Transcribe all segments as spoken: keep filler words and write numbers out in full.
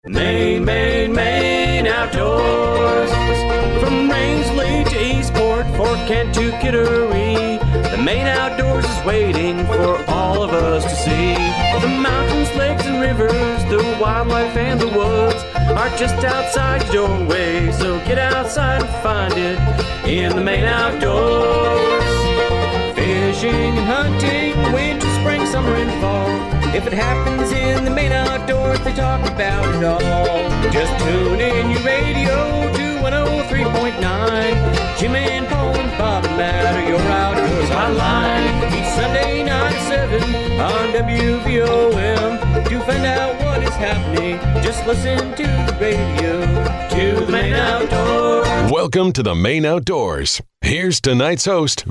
Maine, Maine, Maine Outdoors. From Rangeley to Eastport, Fort Kent to Kittery, the Maine Outdoors is waiting for all of us to see. The mountains, lakes, and rivers, the wildlife and the woods are just outside your doorway, so get outside and find it in the Maine Outdoors. Fishing and hunting, winter, spring, summer, and fall. If it happens in the Maine Outdoors, they talk about it all. Just tune in your radio to one oh three point nine. Jim and Paul and Bob and Matt are your Outdoors Hotline. Each Sunday night at seven on W V O M. To find out what is happening, just listen to the radio. To the Maine Outdoors. Welcome to the Maine Outdoors. Here's tonight's host.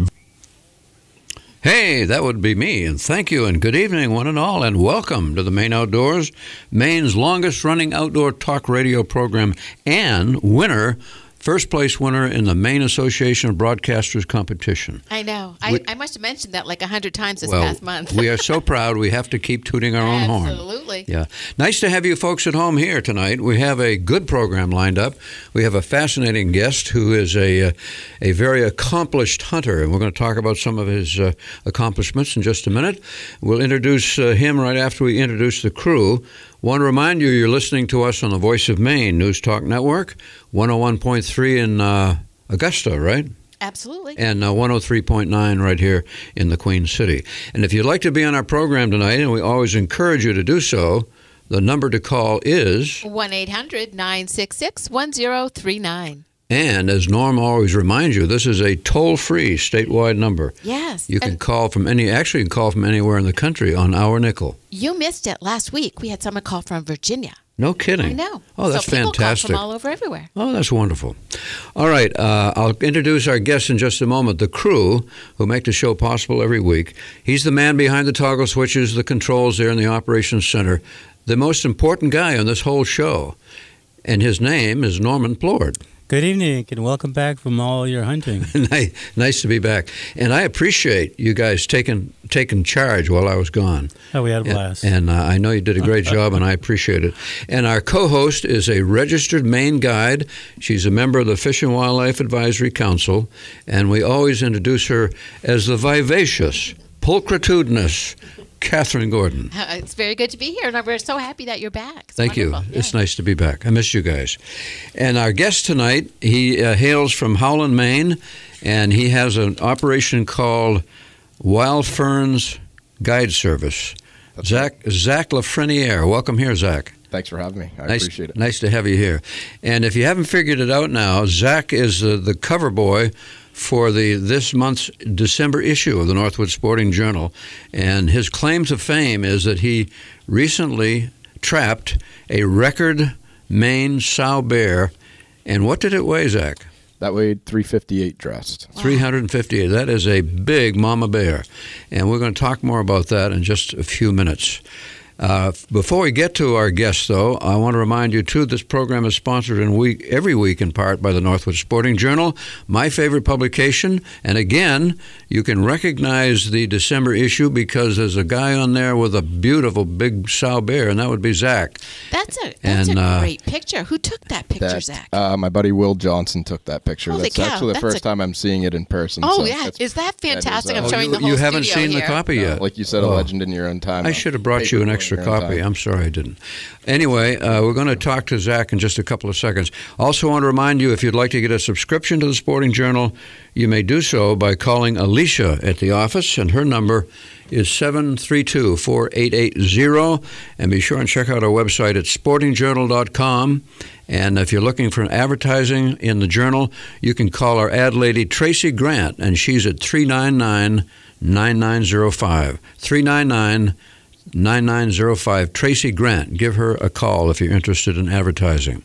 Hey, that would be me, and thank you, and good evening, one and all, and welcome to the Maine Outdoors, Maine's longest-running outdoor talk radio program, and winner, first-place winner in the Maine Association of Broadcasters competition. I know. I, We- I must have mentioned that like a hundred times this well, past month. we are so proud we have to keep tooting our own horn. Absolutely. Yeah. Nice to have you folks at home here tonight. We have a good program lined up. We have a fascinating guest who is a uh, a very accomplished hunter, and we're going to talk about some of his uh, accomplishments in just a minute. We'll introduce uh, him right after we introduce the crew. Want to remind you, you're listening to us on the Voice of Maine News Talk Network, one oh one point three in uh, Augusta, right? Absolutely. And uh, one oh three point nine right here in the Queen City. And if you'd like to be on our program tonight, and we always encourage you to do so, the number to call is one eight hundred nine six six one oh three nine. And as Norm always reminds you, this is a toll-free statewide number. Yes. You can and call from any, actually you can call from anywhere in the country on our nickel. you missed it last week. We had someone call from Virginia. No kidding. I know. Oh, that's so people fantastic. Call from all over everywhere. Oh, that's wonderful. All right, uh, I'll introduce our guest in just a moment, the crew who make the show possible every week. He's the man behind the toggle switches, the controls there in the operations center, the most important guy on this whole show. And his name is Norman Plord. Good evening, and welcome back from all your hunting. nice, nice to be back. And I appreciate you guys taking taking charge while I was gone. Oh, we had a blast. And, and uh, I know you did a great job, and I appreciate it. And our co-host is a registered Maine guide. She's a member of the Fish and Wildlife Advisory Council, and we always introduce her as the vivacious, pulchritudinous Catherine Gordon. Uh, it's very good to be here, and we're so happy that you're back. It's Thank you. wonderful. It's Yeah. nice to be back. I missed you guys. And our guest tonight, he uh, hails from Howland, Maine, and he has an operation called Wild Ferns Guide Service. That's Zach Zach Lafreniere. Welcome here, Zach. Thanks for having me. I nice, appreciate it. Nice to have you here. And if you haven't figured it out now, Zach is uh, the cover boy for the this month's December issue of the Northwood Sporting Journal. And his claim to fame is that he recently trapped a record Maine sow bear. And what did it weigh, Zach? That weighed three fifty-eight dressed. Wow. three hundred fifty-eight. That is a big mama bear. And we're going to talk more about that in just a few minutes. Uh, before we get to our guests, though, I want to remind you, too, this program is sponsored in week, every week in part by the Northwood Sporting Journal, my favorite publication. And again, you can recognize the December issue because there's a guy on there with a beautiful big sow bear, and that would be Zach. That's a that's And, a uh, great picture. Who took that picture, That, Zach? uh, my buddy Will Johnson took that picture. Holy That's cow, actually the that's first a- time I'm seeing it in person. oh, so yeah. that's- Is that that is, fantastic? uh, I'm showing you, the whole you haven't studio seen here. the copy No, yet. like you said, a Oh. legend in your own time. I should have brought you an Paper extra in your own copy. time. I'm sorry I didn't. Anyway, uh, we're going to talk to Zach in just a couple of seconds. Also want to remind you, if you'd like to get a subscription to the Sporting Journal, you may do so by calling Alicia at the office, and her number is seven three two, four eight eight zero. And be sure and check out our website at sporting journal dot com. And if you're looking for advertising in the Journal, you can call our ad lady, Tracy Grant, and she's at three nine nine, nine nine zero five. three nine nine, nine nine zero five. Tracy Grant. Give her a call if you're interested in advertising.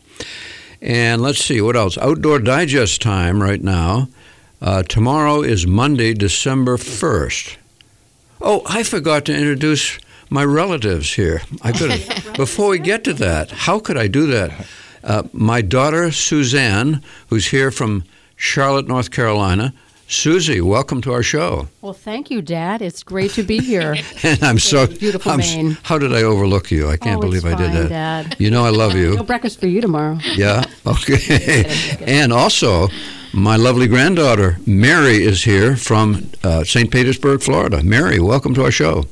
And let's see, what else? Outdoor Digest time right now. Uh, tomorrow is Monday, December first. Oh, I forgot to introduce my relatives here. I could have. Before we get to that, how could I do that? Uh, my daughter, Suzanne, who's here from Charlotte, North Carolina. Susie, welcome to our show. Well, thank you, Dad. It's great to be here. And I'm so beautiful I'm, Maine. How did I overlook you? I can't Oh, believe it's I did fine, that. Dad. You know I love No you. breakfast for you tomorrow. Yeah. Okay. And also, my lovely granddaughter Mary is here from uh, Saint Petersburg, Florida. Mary, welcome to our show.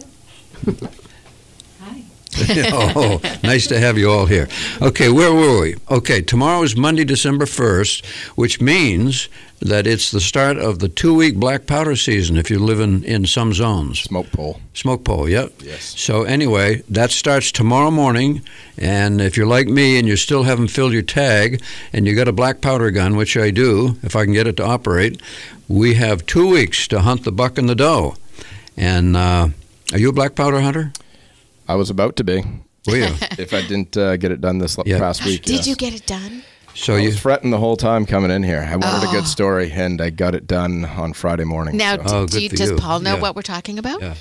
Oh, nice to have you all here. Okay, where were we? Okay, tomorrow is Monday, December first, which means that it's the start of the two-week black powder season if you live in, in some zones. Smoke pole. Smoke pole, yep. Yes. So anyway, that starts tomorrow morning, and if you're like me and you still haven't filled your tag and you got a black powder gun, which I do, if I can get it to operate, we have two weeks to hunt the buck and the doe. And uh, are you a black powder hunter? I was about to be. Were you? If I didn't uh, get it done this Yeah. past week. Did yes. you get it done? So I you was fretting the whole time coming in here. I wanted a Oh. good story, and I got it done on Friday morning. Now, so- d- Oh, do good you, for does you. Paul know Yeah. what we're talking about? Yeah.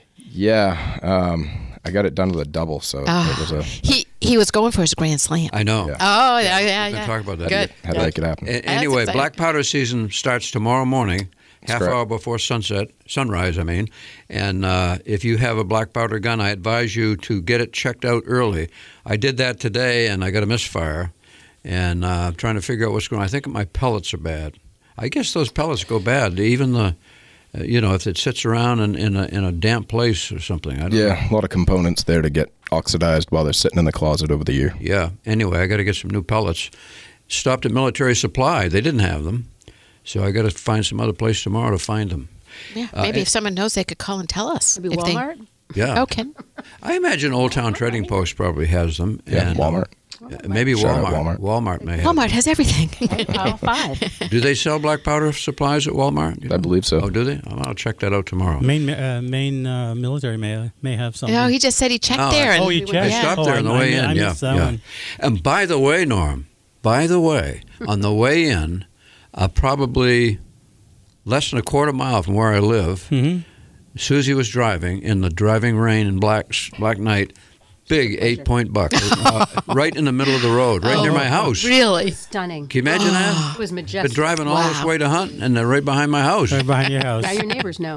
Yeah, um, I got it done with a double, so Oh. it was a He he was going for his grand slam. I know. Yeah. Oh, yeah, yeah, We'll yeah. talk about that. Good. had to make it happen. A- anyway, exciting. black powder season starts tomorrow morning, half correct. hour before sunset, sunrise, I mean. And uh, if you have a black powder gun, I advise you to get it checked out early. I did that today, and I got a misfire. And uh, I'm trying to figure out what's going on. I think my pellets are bad. I guess those pellets go bad. Even the, uh, you know, if it sits around in, in, a, in a damp place or something. I don't know. Yeah, a lot of components there to get oxidized while they're sitting in the closet over the year. Yeah. Anyway, I got to get some new pellets. Stopped at Military Supply. They didn't have them. So I got to find some other place tomorrow to find them. Yeah, Uh, maybe it- if someone knows, they could call and tell us. Maybe if they- Walmart? Yeah. Okay. I imagine Old Town Trading Post probably has them. Yeah, and, Walmart. uh, maybe Shout Walmart. out Walmart. may have Walmart has everything. Pile five. them. Do they sell black powder supplies at Walmart? Do you I know? believe so. Oh, do they? I'll I'll check that out tomorrow. Maine, uh, Maine uh, military may may have something. no, he just said he checked Oh, there. And oh, you I checked? Yeah. stopped Oh, there on the I- way I in. Yeah, missed that yeah. one. And by the way, Norm, by the way, on the way in, uh, probably less than a quarter mile from where I live, hmm Susie was driving in the driving rain and black black night. Big eight-point buck, uh, right in the middle of the road, right near my house. Really? Stunning. Can you imagine that? It was Been majestic. driving all this Wow. way to hunt, and they're right behind my house. Right behind your house. Now your neighbors know.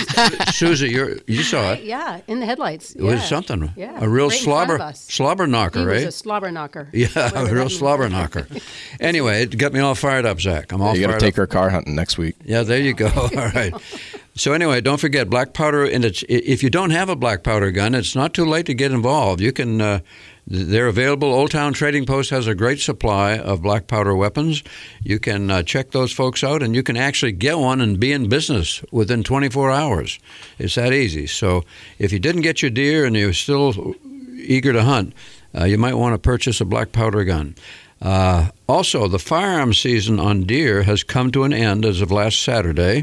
Susie, you're, you saw it. Yeah, in the headlights. It was Yeah. something. Yeah. A real Right in front slobber of us. slobber knocker, He was right? a slobber knocker. Yeah, a Whatever real that means. slobber knocker. Anyway, it got me all fired up, Zach. I'm all you got to fired take up. her car hunting next week. Yeah, there you go. All right. So anyway, don't forget black powder. And it's if you don't have a black powder gun, it's not too late to get involved. You can. Uh, they're available. Old Town Trading Post has a great supply of black powder weapons. You can uh, check those folks out, and you can actually get one and be in business within twenty-four hours. It's that easy. So if you didn't get your deer and you're still eager to hunt, uh, you might want to purchase a black powder gun. Uh, also, the firearms season on deer has come to an end as of last Saturday.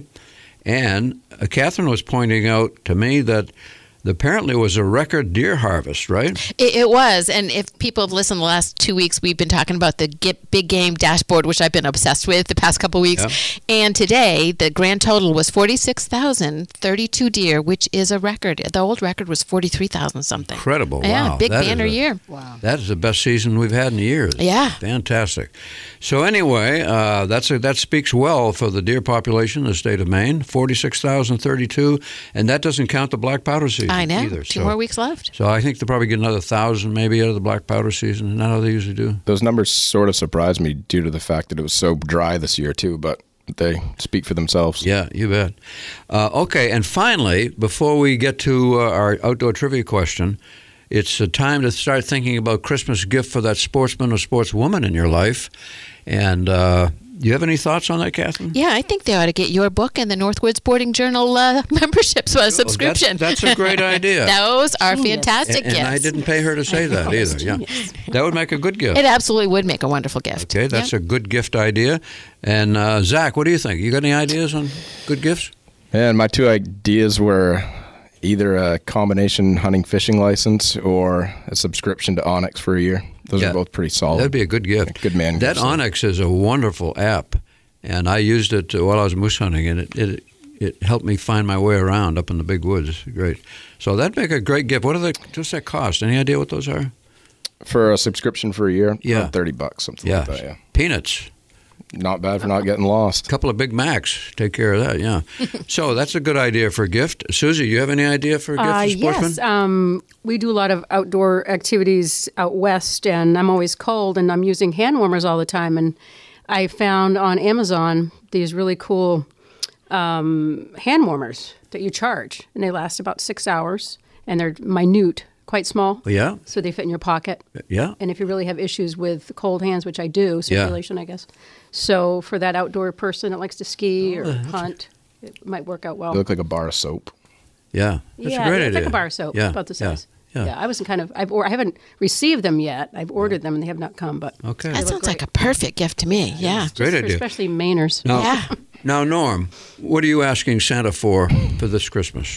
And uh, Catherine was pointing out to me that apparently was a record deer harvest, right? It, it was, and if people have listened the last two weeks, we've been talking about the get big game dashboard, which I've been obsessed with the past couple weeks. Yep. And today, the grand total was forty-six thousand thirty-two deer, which is a record. The old record was forty-three thousand something. Incredible. Yeah, Wow. big That is banner a- year. Wow. That is the best season we've had in years. Yeah. Fantastic. So anyway, uh, that's a, that speaks well for the deer population in the state of Maine, forty-six thousand thirty-two, and that doesn't count the black powder season I know. either. Two so, more weeks left. So I think they'll probably get another thousand maybe out of the black powder season. Isn't that how they usually do? Those numbers sort of surprised me due to the fact that it was so dry this year, too, but they speak for themselves. Yeah, you bet. Uh, okay, and finally, before we get to uh, our outdoor trivia question, it's uh, time to start thinking about Christmas gift for that sportsman or sportswoman in your life. And uh, do you have any thoughts on that, Catherine? Yeah, I think they ought to get your book and the Northwood Sporting Journal uh, memberships uh, subscription. That's, that's a great idea. Those are Genius. fantastic and, and I gifts. didn't pay her to say that either. Yeah, that would make a good gift. It absolutely would make a wonderful gift. Okay, that's Yeah. a good gift idea. And uh, Zach, what do you think? You got any ideas on good gifts? And my two ideas were either a combination hunting fishing license or a subscription to Onyx for a year. Those Yeah. are both pretty solid. That'd be a good gift. Good man That gift, so. Onyx is a wonderful app, and I used it while I was moose hunting, and it, it it helped me find my way around up in the big woods. Great. So that'd make a great gift. What are they? What's that cost? Any idea what those are? For a subscription for a year, Yeah. around thirty bucks, something Yeah, like that. Yeah. peanuts. Not bad for not getting lost. A couple of Big Macs take care of that, yeah. So that's a good idea for a gift. Susie, you have any idea for a gift Uh, for sportsmen? yes, um, we do a lot of outdoor activities out west, and I'm always cold, and I'm using hand warmers all the time. And I found on Amazon these really cool um, hand warmers that you charge, and they last about six hours, and they're minute, quite small. Yeah, So they fit in your pocket. yeah. And if you really have issues with cold hands, which I do, circulation, I guess. So for that outdoor person that likes to ski or hunt, it might work out well. They look like a bar of soap. Yeah, that's yeah, a great it's idea. like a bar of soap, Yeah, about the yeah, size. Yeah. Yeah, I wasn't kind of. I've or I haven't received them yet. I've ordered them and they have not come. But Okay. That look sounds like great. a perfect gift to me. Yeah. Great for idea. especially Mainers. Now, Yeah. now, Norm, what are you asking Santa for for this Christmas?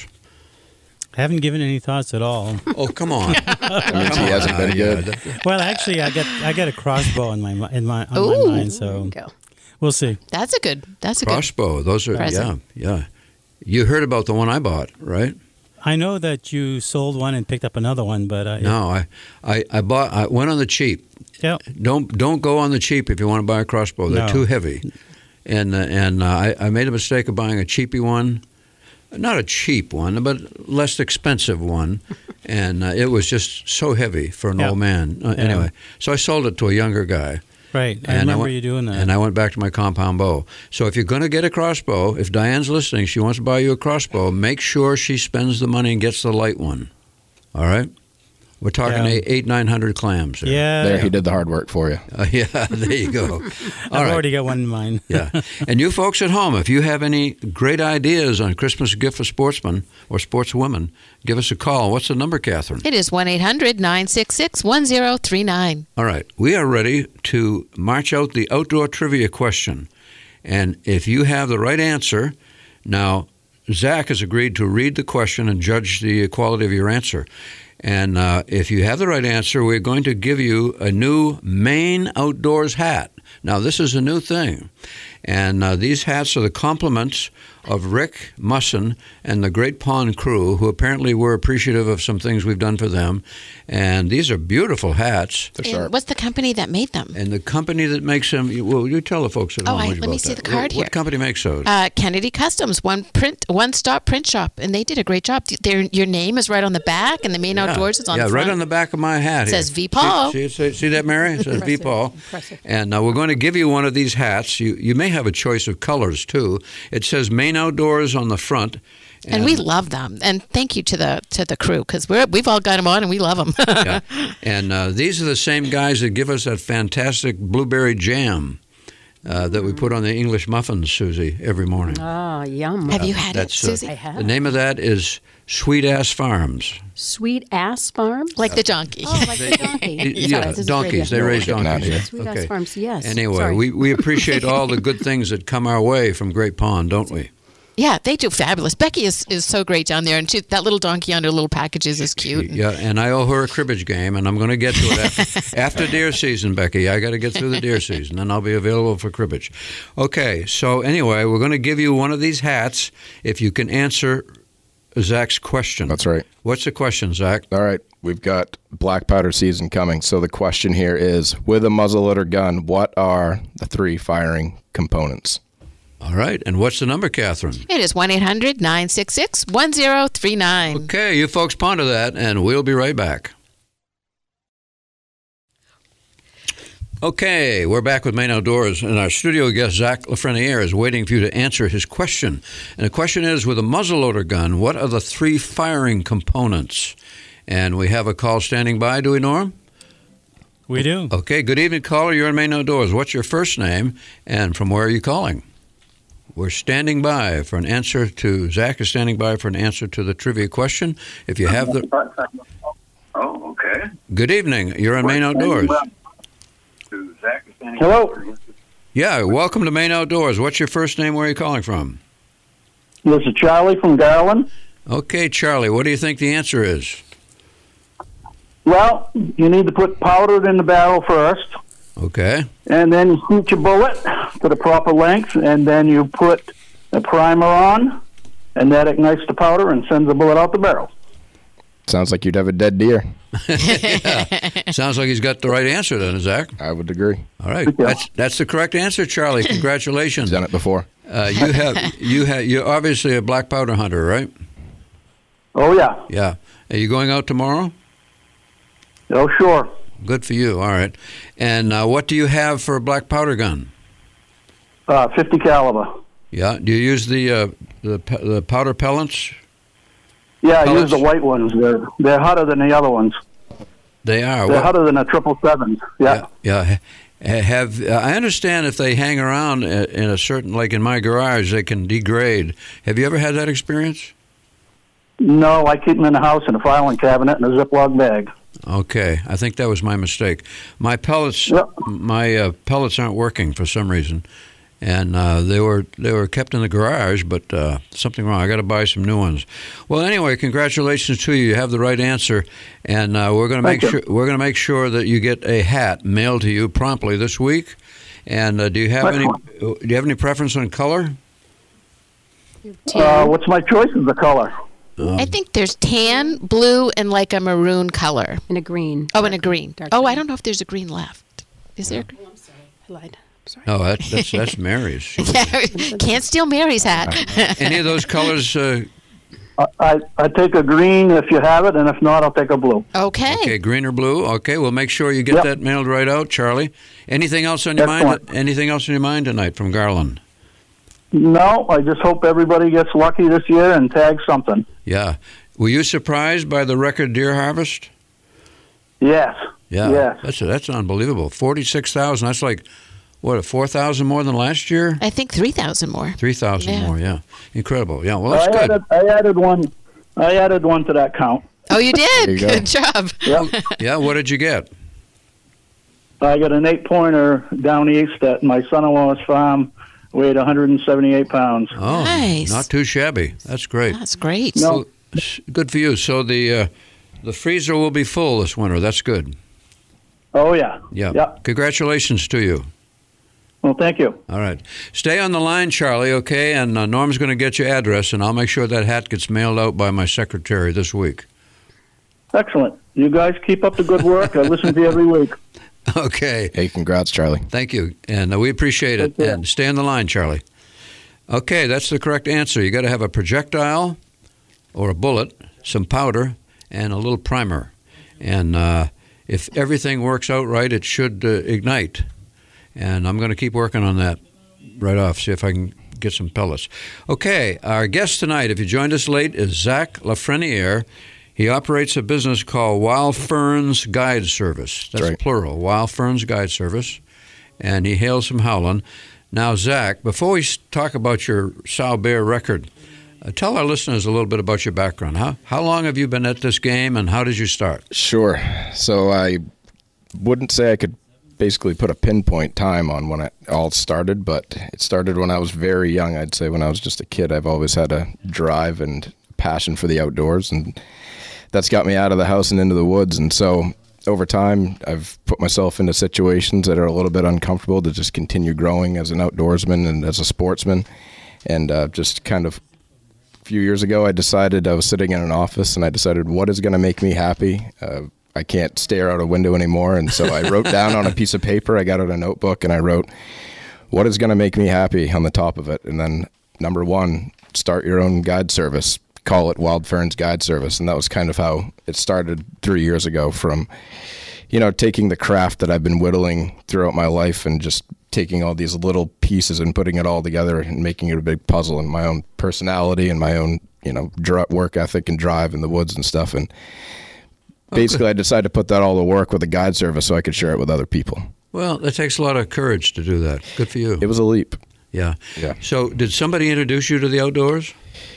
I haven't given any thoughts at all. Oh, come on. That means he hasn't been good. Well, actually, I get I get a crossbow in my mi- in my on Ooh. my mind, There so you go. we'll see. That's a good. That's a good. Crossbow. Those are, present. yeah, yeah. You heard about the one I bought, right? I know that you sold one and picked up another one, but uh, No, I, I, I bought. I went on the cheap. yeah, Don't don't go on the cheap if you want to buy a crossbow. They're No. too heavy, and uh, and uh, I, I made a mistake of buying a cheapy one, not a cheap one, but less expensive one, and uh, it was just so heavy for an Yeah. old man. Uh, Yeah. Anyway, so I sold it to a younger guy. right. I And remember went, you doing that. And I went back to my compound bow. So if you're going to get a crossbow, if Diane's listening, she wants to buy you a crossbow, make sure she spends the money and gets the light one. All right? We're talking Yeah. eight, eight, nine hundred clams. There. yeah, There, he did the hard work for you. Uh, yeah, there you go. All I've right. already got one in mind. Yeah. And you folks at home, if you have any great ideas on Christmas gift for sportsmen or sportswomen, give us a call. What's the number, Catherine? It is one eight hundred nine six six one zero three nine. All right. We are ready to march out the outdoor trivia question. And if you have the right answer, now, Zach has agreed to read the question and judge the quality of your answer. And uh, if you have the right answer, we're going to give you a new Maine Outdoors hat. Now, this is a new thing. And uh, these hats are the compliments of Rick Musson and the Great Pond crew, who apparently were appreciative of some things we've done for them. And these are beautiful hats. They're And sharp. what's the company that made them? And the company that makes them, you- well, you tell the folks at Oh, home. I- would you, let me about see that? the card what, here. What company makes those? Uh, Kennedy Customs, one print, one stop print shop, and they did a great job. Their, your name is right on the back, and the Maine Outdoors is on yeah, the front. right on the back of my hat. It here. says V. Paul. See, see, see that, Mary? It says V. Impressive. Paul. Impressive. And uh, we're going to give you one of these hats. You you may have a choice of colors too. It says Maine Outdoors on the front. And we love them. And thank you to the to the crew because we're we've all got them on and we love them. yeah. And uh, these are the same guys that give us that fantastic blueberry jam uh, that we put on the English muffins, Susie, every morning. Ah, yum. Have you had it, That's, uh, Susie? I have. The name of that is Sweet Ass Farms. Sweet Ass Farms? Like the donkey. Oh, like the donkey. Y- Sorry, Yeah, this is donkeys. They radio. raise Getting out donkeys. here. Sweet Ass Farms, yes. Anyway, Sorry. we, we appreciate all the good things that come our way from Great Pond, don't we? Yeah, they do fabulous. Becky is, is so great down there, and she, that little donkey under little packages is cute. Yeah, and I owe her a cribbage game, and I'm going to get to it after, after deer season, Becky. I got to get through the deer season, and I'll be available for cribbage. Okay, so anyway, we're going to give you one of these hats if you can answer Zach's question. That's right. What's the question, Zach? All right, we've got black powder season coming. So the question here is, with a muzzleloader gun, what are the three firing components? All right, and what's the number, Catherine? It is one eight hundred nine six six one zero three nine. Okay, you folks ponder that, and we'll be right back. Okay, we're back with Maine Outdoors, and our studio guest, Zach Lafreniere, is waiting for you to answer his question. And the question is, with a muzzleloader gun, what are the three firing components? And we have a call standing by, do we, Norm? We do. Okay, good evening, caller. You're in Maine Outdoors. What's your first name, and from where are you calling? We're standing by for an answer to, Zach is standing by for an answer to the trivia question. If you have the, Oh, okay. good evening. You're in Maine Outdoors. Hello. Yeah, welcome to Maine Outdoors. What's your first name? Where are you calling from? This is Charlie from Garland. Okay, Charlie, what do you think the answer is? Well, you need to put powder in the barrel first, Okay. and then you shoot your bullet to the proper length, and then you put a primer on, and that ignites the powder and sends the bullet out the barrel. Sounds like you'd have a dead deer. Yeah. Sounds like he's got the right answer then, Zach. I would agree. All right, that's that's the correct answer, Charlie. Congratulations. Done it before. Uh, you have you have you're obviously a black powder hunter, right? Oh, yeah. Yeah. Are you going out tomorrow? Oh, sure. Good for you. All right. And uh, what do you have for a black powder gun? Uh, fifty caliber. Yeah. Do you use the uh, the the powder pellets? Yeah, I Pellets? use the white ones. They're they're hotter than the other ones. They are. They're What- hotter than a triple seven. Yeah. Yeah. yeah. Ha- Have uh, I understand if they hang around i- in a certain, like in my garage, they can degrade. Have you ever had that experience? No, I keep them in the house in a filing cabinet in a Ziploc bag. Okay, I think that was my mistake. My pellets, Yep. my uh, pellets aren't working for some reason, and uh, they were they were kept in the garage, but uh, something wrong. I got to buy some new ones. Well, anyway, congratulations to you. You have the right answer, and uh, we're going to make Thank sure you. we're going to make sure that you get a hat mailed to you promptly this week. And uh, do you have any Excellent. do you have any preference on color? Uh, what's my choice of the color? I think there's tan, blue, and like a maroon color. And a green. Oh, and a green. Dark Oh, I green. don't know if there's a green left. Is there? I lied. Sorry. No, that, that's that's Mary's. Yeah, can't steal Mary's hat. Any of those colors? Uh, I, I I take a green if you have it, and if not, I'll take a blue. Okay. Okay, green or blue. Okay, we'll make sure you get Yep. that mailed right out, Charlie. Anything else on your mind? Excellent. Anything else on your mind tonight from Garland? No, I just hope everybody gets lucky this year and tags something. Yeah. Were you surprised by the record deer harvest? Yes. Yeah. Yes. That's that's unbelievable. Forty-six thousand. That's like what, four thousand more than last year? I think three thousand more. Three thousand Yeah. more. Yeah. Incredible. Yeah. Well, I that's good. added, I added one. I added one to that count. Oh, you did? There you go. Good job. Yep. Yeah. What did you get? I got an eight pointer down east at my son-in-law's farm. Weighed one hundred seventy-eight pounds. Oh, Nice. not too shabby. That's great. That's great. No. Well, s- good for you. So the uh, the freezer will be full this winter. That's good. Oh yeah. Yeah. Yep. Congratulations to you. Well, thank you. All right. Stay on the line, Charlie, okay? And uh, Norm's going to get your address, and I'll make sure that hat gets mailed out by my secretary this week. Excellent. You guys keep up the good work. I listen to you every week. Okay. Hey, congrats, Charlie. Thank you. And uh, we appreciate it. Take care. And stay on the line, Charlie. Okay, that's the correct answer. You got to have a projectile or a bullet, some powder, and a little primer. And uh, if everything works out right, it should uh, ignite. And I'm going to keep working on that right off, see if I can get some pellets. Okay, our guest tonight, if you joined us late, is Zach Lafreniere. He operates a business called Wild Ferns Guide Service. That's right. plural, Wild Ferns Guide Service. And he hails from Howland. Now, Zach, before we s- talk about your Sow Bear record, uh, tell our listeners a little bit about your background. How, how long have you been at this game, and how did you start? Sure. So I wouldn't say I could basically put a pinpoint time on when it all started, but it started when I was very young. I'd say when I was just a kid, I've always had a drive and passion for the outdoors, and that's got me out of the house and into the woods. And so over time, I've put myself into situations that are a little bit uncomfortable to just continue growing as an outdoorsman and as a sportsman. And uh, just kind of a few years ago, I decided I was sitting in an office, and I decided what is going to make me happy. Uh, I can't stare out a window anymore. And so I wrote down on a piece of paper, I got out a notebook, and I wrote, what is going to make me happy on the top of it? And then number one, start your own guide service. Call it Wild Ferns Guide Service. And that was kind of how it started three years ago, from, you know, taking the craft that I've been whittling throughout my life and just taking all these little pieces and putting it all together and making it a big puzzle, and my own personality and my own, you know, dr- work ethic and drive in the woods and stuff. And basically I decided to put that all to work with a guide service so I could share it with other people. Well, it takes a lot of courage to do that. Good for you. It was a leap. Yeah. Yeah. So did somebody introduce you to the outdoors?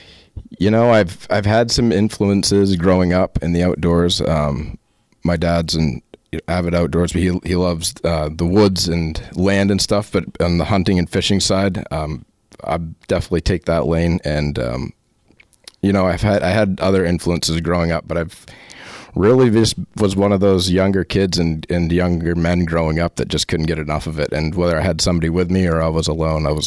You know, I've I've had some influences growing up in the outdoors. Um, my dad's an avid outdoors, but he he loves uh, the woods and land and stuff. But on the hunting and fishing side, um, I definitely take that lane. And um, you know, I've had I had other influences growing up, but I've really just was one of those younger kids and, and younger men growing up that just couldn't get enough of it. And whether I had somebody with me or I was alone, I was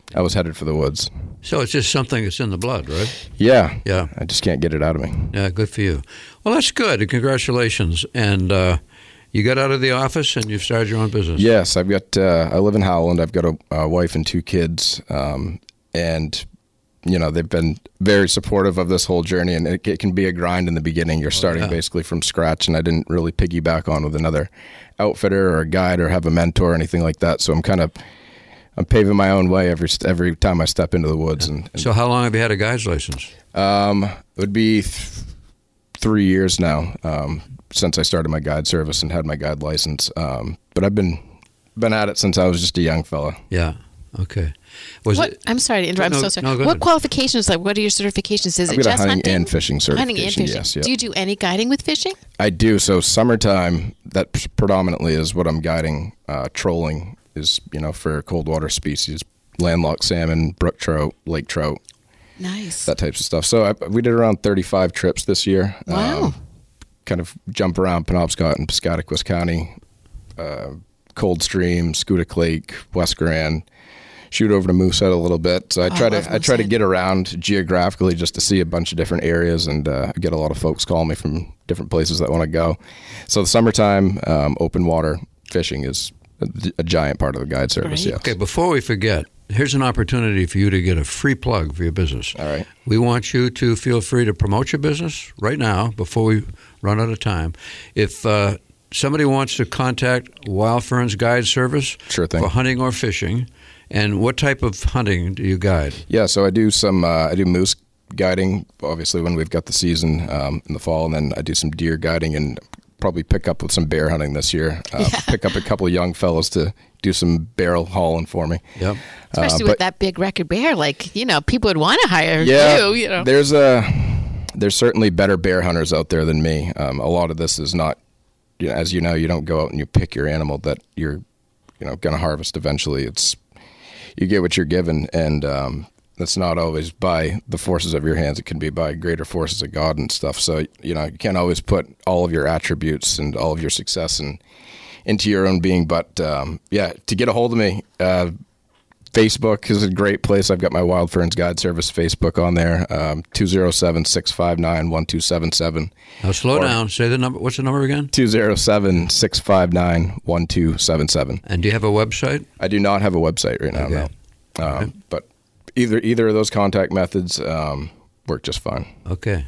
I was headed for the woods. So it's just something that's in the blood, right? Yeah. Yeah. I just can't get it out of me. Yeah, good for you. Well, that's good. Congratulations. And uh, you got out of the office and you've started your own business. Yes, I've got. Uh, I live in Howland. I've got a, a wife and two kids, um, and you know they've been very supportive of this whole journey. And it, it can be a grind in the beginning. You're starting oh, yeah. basically from scratch, and I didn't really piggyback on with another outfitter or a guide or have a mentor or anything like that. So I'm kind of I'm paving my own way every every time I step into the woods. Yeah. And, and so how long have you had a guide's license? Um, it would be th- three years now. Um, since I started my guide service and had my guide license. Um, but I've been been at it since I was just a young fella. Yeah. Okay. Was what, it? I'm sorry to interrupt. No, I'm so sorry. no, go what ahead. qualifications? Like, what are your certifications? Is I've it got a just hunting hunting and fishing certification. Hunting and fishing. Yes. Yeah. Do you do any guiding with fishing? I do. So summertime, that p- predominantly is what I'm guiding. Uh, trolling is you know for cold water species, landlocked salmon, brook trout, lake trout, Nice. that types of stuff. So I, we did around thirty-five trips this year. Wow. Um, kind of jump around Penobscot and Piscataquis County, uh, Coldstream, Scudic Lake, West Grand, shoot over to Moosehead a little bit. So I Oh, try I love to I try to Moosehead. get around geographically just to see a bunch of different areas, and uh, get a lot of folks calling me from different places that want to go. So the summertime um, open water fishing is a, a giant part of the guide service. Right. Yes. Okay, before we forget, here's an opportunity for you to get a free plug for your business. All right. We want you to feel free to promote your business right now before we run out of time. If uh, somebody wants to contact Wild Ferns Guide Service Sure thing. for hunting or fishing, and what type of hunting do you guide? Yeah, so I do some uh, I do moose guiding, obviously when we've got the season um, in the fall, and then I do some deer guiding and probably pick up with some bear hunting this year. Uh, Yeah. Pick up a couple of young fellows to do some barrel hauling for me. Yep. Especially Uh, with but- that big record bear, like, you know, people would want to hire Yeah, you, you know. there's a there's certainly better bear hunters out there than me. Um, a lot of this is not, you know, as you know, you don't go out and you pick your animal that you're, you know, going to harvest eventually. It's you get what you're given, and um, that's not always by the forces of your hands. It can be by greater forces of God and stuff. So you know, you can't always put all of your attributes and all of your success in, into your own being. But um, yeah, to get a hold of me. Uh, Facebook is a great place. I've got my Wild Ferns Guide Service Facebook on there, um, two oh seven, six five nine, one two seven seven. Now slow Or- down. Say the number. What's the number again? two oh seven, six five nine, one two seven seven. And do you have a website? I do not have a website right now, Okay. no. Um, Okay. But either either of those contact methods um, work just fine. Okay.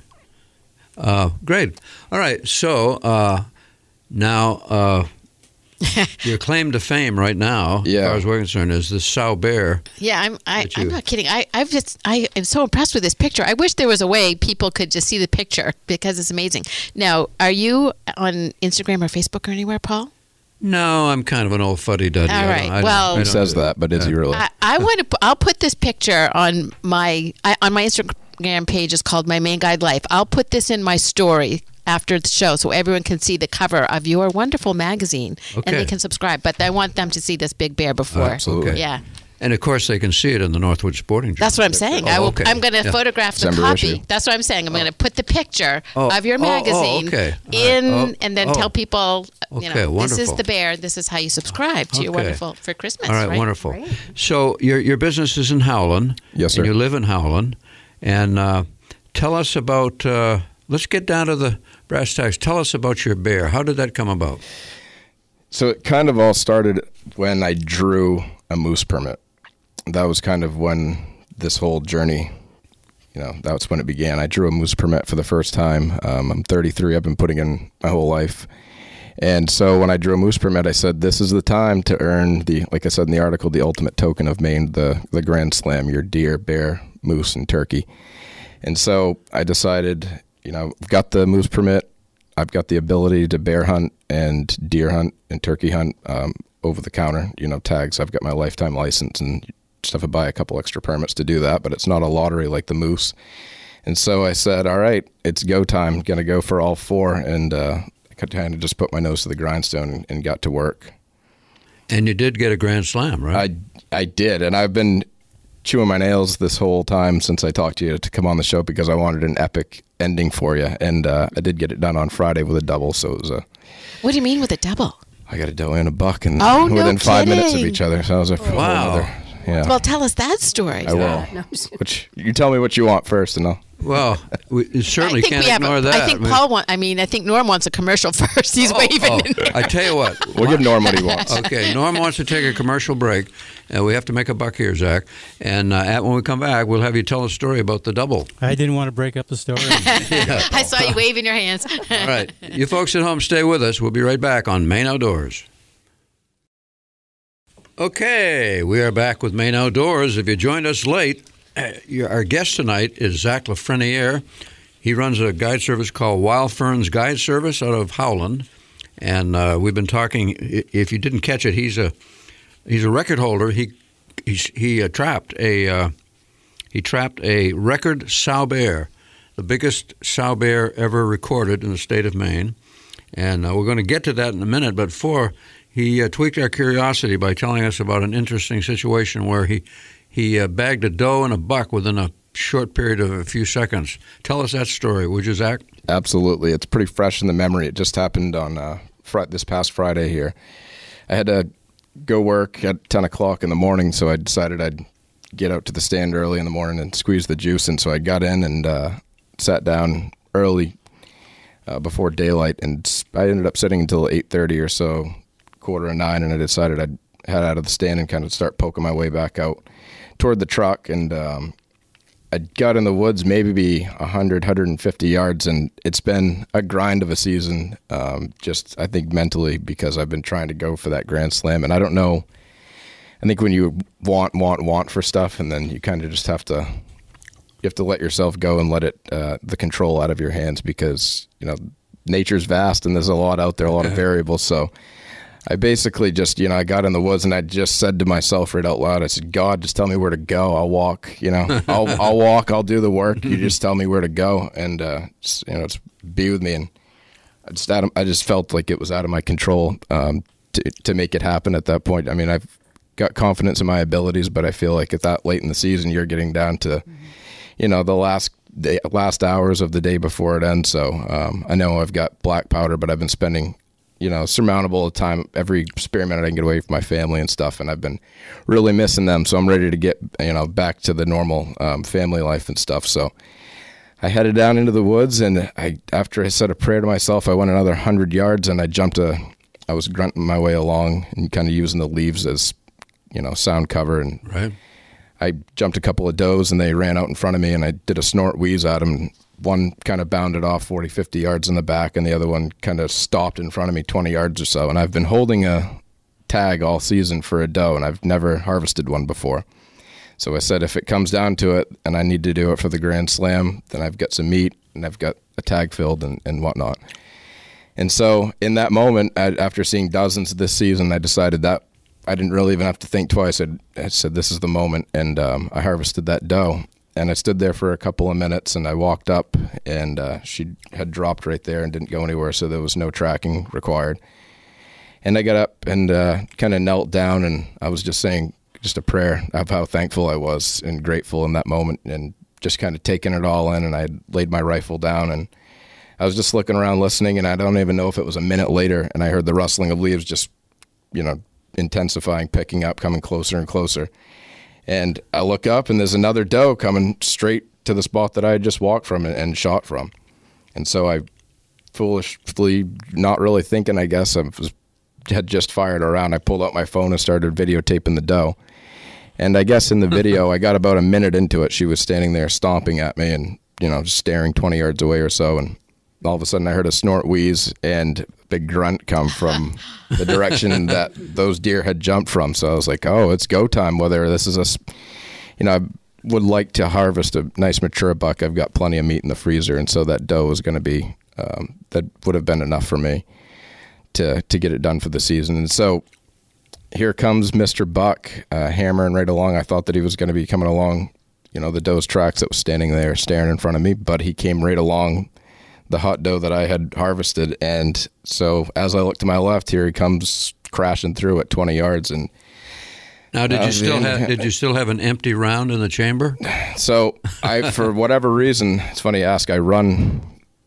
Uh, great. All right. So uh, now uh, your claim to fame right now, Yeah. as far as we're concerned, is the sow bear. Yeah, I'm. I, That you- I'm not kidding. I, I've just. I am so impressed with this picture. I wish there was a way people could just see the picture because it's amazing. Now, are you on Instagram or Facebook or anywhere, Paul? No, I'm kind of an old fuddy-duddy. All I don't- right. I don't- Well- I Who don't says do that? But is he really? I, I want to. I'll put this picture on my I, on my Instagram page. It's called My Main Guide Life. I'll put this in my story after the show so everyone can see the cover of your wonderful magazine and Okay. they can subscribe. But I want them to see this big bear before. Absolutely. Okay. Yeah. And of course, they can see it in the Northwood Sporting Journal. That's what I'm saying. I Oh, will, okay. I'm going to Yeah. photograph the December copy. issue. That's what I'm saying. I'm going to put the picture Oh. of your Oh, oh, magazine okay. in, Oh, and then oh. tell people, you Okay, know, this is wonderful. the bear. This is how you subscribe to your Okay. wonderful for Christmas. All right, wonderful. So your your business is in Howland. Yes, sir. And you live in Howland. And uh, tell us about, uh, let's get down to the brass tacks. Tell us about your bear. How did that come about? So it kind of all started when I drew a moose permit. That was kind of when this whole journey, you know, that's when it began. I drew a moose permit for the first time. Um, I'm thirty-three. I've been putting in my whole life. And so when I drew a moose permit, I said, this is the time to earn the, like I said in the article, the ultimate token of Maine, the, the Grand Slam, your deer, bear, moose, and turkey. And so I decided, you know, I've got the moose permit. I've got the ability to bear hunt and deer hunt and turkey hunt um, over the counter, you know, tags. I've got my lifetime license and just have to buy a couple extra permits to do that, but it's not a lottery like the moose. And so I said, all right, it's go time. Going to go for all four. And uh, I kind of just put my nose to the grindstone and, and got to work. And you did get a Grand Slam, right? I, I did. And I've been chewing my nails this whole time since I talked to you to come on the show because I wanted an epic ending for you. And uh, I did get it done on Friday with a double. So it was a, What do you mean with a double? I got a doe and a buck and Oh, no within five minutes of kidding. each other. So I was a whole Wow. other, Yeah. Well, tell us that story. I will. No, I'm just kidding. Which you tell me what you want first, and I'll. Well, we certainly I think can't we have ignore a, that. I think Paul want. I mean, I think Norm wants a commercial first. He's waving. Oh, I tell you what. We'll give Norm what he wants. Okay, Norm wants to take a commercial break, and we have to make a buck here, Zach. And uh, at, when we come back, we'll have you tell a story about the double. I didn't want to break up the story. I saw you waving your hands. All right, you folks at home, stay with us. We'll be right back on Maine Outdoors. Okay, we are back with Maine Outdoors. If you joined us late, our guest tonight is Zach Lafreniere. He runs a guide service called Wild Ferns Guide Service out of Howland, and uh, we've been talking. If you didn't catch it, he's a he's a record holder. He he he uh, trapped a uh, he trapped a record sow bear, the biggest sow bear ever recorded in the state of Maine, and uh, we're going to get to that in a minute. But before, he uh, tweaked our curiosity by telling us about an interesting situation where he. He uh, bagged a doe and a buck within a short period of a few seconds. Tell us that story, would you, Zach? Absolutely. It's pretty fresh in the memory. It just happened on uh, fr- this past Friday here. I had to go work at ten o'clock in the morning, so I decided I'd get out to the stand early in the morning and squeeze the juice. And so I got in and uh, sat down early uh, before daylight, and I ended up sitting until eight thirty or so, quarter of nine, and I decided I'd head out of the stand and kind of start poking my way back out toward the truck. And um, I got in the woods maybe be one hundred, one hundred fifty yards, and it's been a grind of a season, um, just I think mentally, because I've been trying to go for that Grand Slam. And I don't know, I think when you want, want, want for stuff, and then you kind of just have to, you have to let yourself go and let it, uh, the control out of your hands, because, you know, nature's vast and there's a lot out there, a lot of variables. So I basically just, you know, I got in the woods and I just said to myself right out loud, I said, God, just tell me where to go. I'll walk, you know, I'll I'll walk, I'll do the work. You just tell me where to go, and, uh, just, you know, just be with me. And I just, out of, I just felt like it was out of my control um, to, to make it happen at that point. I mean, I've got confidence in my abilities, but I feel like at that late in the season, you're getting down to, you know, the last day, last hours of the day before it ends. So um, I know I've got black powder, but I've been spending, you know, surmountable time every spare minute I can get away from my family and stuff, and I've been really missing them. So I'm ready to get, you know, back to the normal um, family life and stuff. So I headed down into the woods, and I, after I said a prayer to myself, I went another hundred yards, and I jumped a. I was grunting my way along and kind of using the leaves as, you know, sound cover, and right. I jumped a couple of does, and they ran out in front of me, and I did a snort wheeze at them. One kind of bounded off forty, fifty yards in the back, and the other one kind of stopped in front of me twenty yards or so. And I've been holding a tag all season for a doe, and I've never harvested one before. So I said, if it comes down to it and I need to do it for the Grand Slam, then I've got some meat and I've got a tag filled and, and whatnot. And so in that moment, I, after seeing dozens this season, I decided that I didn't really even have to think twice. I, I said, this is the moment, and um, I harvested that doe. And I stood there for a couple of minutes, and I walked up, and uh, she had dropped right there and didn't go anywhere, so there was no tracking required. And I got up and uh, kind of knelt down, and I was just saying just a prayer of how thankful I was and grateful in that moment, and just kind of taking it all in. And I laid my rifle down, and I was just looking around listening, and I don't even know if it was a minute later, and I heard the rustling of leaves just, you know, intensifying, picking up, coming closer and closer. And I look up, and there's another doe coming straight to the spot that I had just walked from and, and shot from. And so I foolishly, not really thinking, I guess, I was, had just fired around. I pulled out my phone and started videotaping the doe. And I guess in the video, I got about a minute into it. She was standing there stomping at me and, you know, just staring twenty yards away or so. And all of a sudden I heard a snort wheeze and a big grunt come from the direction that those deer had jumped from. So I was like, oh, it's go time. Whether this is a, you know, I would like to harvest a nice mature buck. I've got plenty of meat in the freezer. And so that doe was going to be, um, that would have been enough for me to, to get it done for the season. And so here comes Mister Buck, uh, hammering right along. I thought that he was going to be coming along, you know, the doe's tracks that was standing there staring in front of me, but he came right along the hot doe that I had harvested. And so as I look to my left, here he comes crashing through at twenty yards. And now, did you uh, still have did you still have an empty round in the chamber? So I, for whatever reason, it's funny you ask. I run,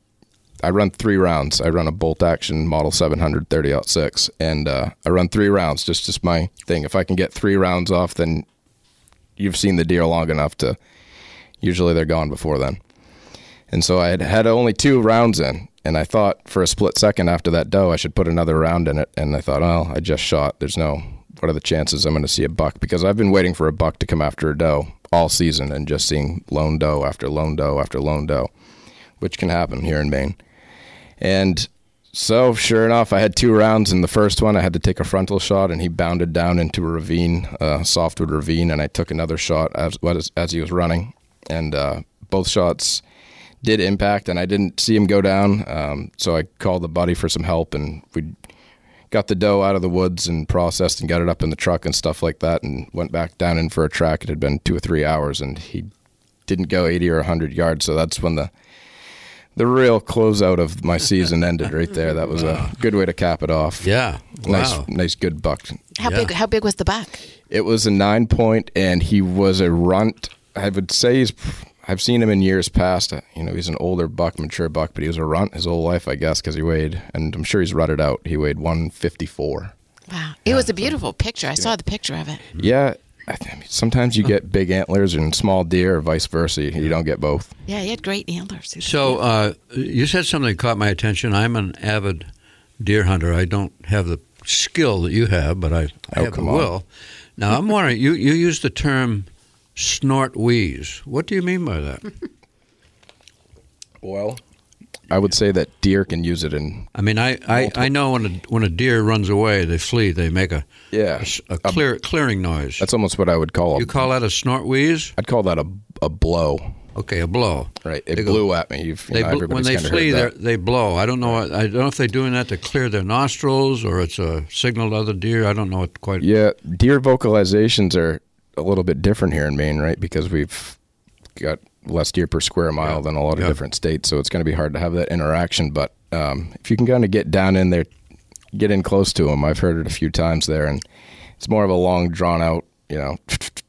I run three rounds. I run a bolt action model seven hundred thirty ought six, and uh, I run three rounds. Just just my thing. If I can get three rounds off, then you've seen the deer long enough to, usually they're gone before then. And so I had had only two rounds in, and I thought for a split second after that doe I should put another round in it, and I thought, oh, I just shot. There's no, what are the chances I'm going to see a buck? Because I've been waiting for a buck to come after a doe all season and just seeing lone doe after lone doe after lone doe, which can happen here in Maine. And so, sure enough, I had two rounds. In the first one, I had to take a frontal shot, and he bounded down into a ravine, a softwood ravine, and I took another shot as as he was running. And uh, both shots did impact, and I didn't see him go down, um, so I called the buddy for some help, and we got the doe out of the woods and processed and got it up in the truck and stuff like that, and went back down in for a track. It had been two or three hours, and he didn't go eighty or one hundred yards, so that's when the the real closeout of my season ended right there. That was a good way to cap it off. Yeah. Nice, Wow. nice, good buck. How Yeah. big? How big was the buck? It was a nine point, and he was a runt. I would say he's, I've seen him in years past. You know, he's an older buck, mature buck, but he was a runt his whole life, I guess, because he weighed, and I'm sure he's rutted out. He weighed one fifty-four. Wow, it was a beautiful picture. I saw the picture of it. Yeah. I think sometimes you get big antlers and small deer, or vice versa. You don't get both. Yeah, he had great antlers. So uh, you said something that caught my attention. I'm an avid deer hunter. I don't have the skill that you have, but I, I Oh, have the come on. will. Now, I'm wondering, you, you use the term snort wheeze. What do you mean by that? Well, I would say that deer can use it in, I mean, I, I, I know when a, when a deer runs away, they flee, they make a, yeah. a, a clear, clearing noise. That's almost what I would call You it. call that a snort wheeze? I'd call that a, a blow. Okay, a blow. Right. It They go- blew at me. You've, you They know, bl- when everybody's they kinda flee, heard they they blow. I don't know. I don't know if they're doing that to clear their nostrils or it's a signal to other deer. I don't know what quite. Yeah, deer vocalizations are a little bit different here in Maine, right? Because we've got less deer per square mile Yeah. than a lot of Yeah. different states, so it's going to be hard to have that interaction. But um, if you can kind of get down in there, get in close to them, I've heard it a few times there, and it's more of a long, drawn out, you know.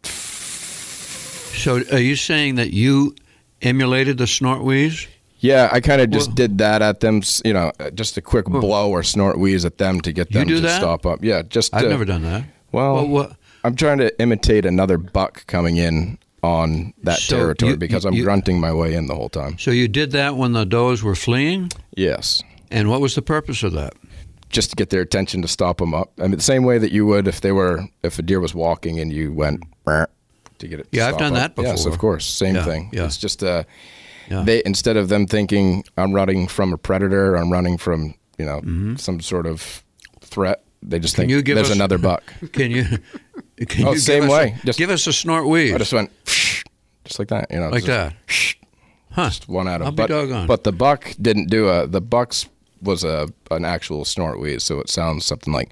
So are you saying that you emulated the snort wheeze? Yeah, I kind of just Well- did that at them, s- you know, uh, just a quick blow or snort wheeze at them to get You them do to that? stop up. Yeah, just I've to- never done that. Well, Well, what- I'm trying to imitate another buck coming in on that So territory you- because I'm you- grunting my way in the whole time. So you did that when the does were fleeing, Yes. and what was the purpose of that? Just to get their attention to stop them up. I mean, the same way that you would if they were, if a deer was walking and you went "Brr," to get it. To Yeah, I've stop done up. that Yes, before. of course, same Yeah, thing. yeah. It's just uh, Yeah. they instead of them thinking I'm running from a predator, I'm running from you know some sort of threat. They just Can think you give there's us- another buck. Can you? Can Oh, you same give us way. A, Just- give us a snort wheeze. I just went just like that, you know, like just that. Huh. Just one out of. I'll be but, doggone. but the buck didn't do a. The buck's was a an actual snort wheeze, so it sounds something like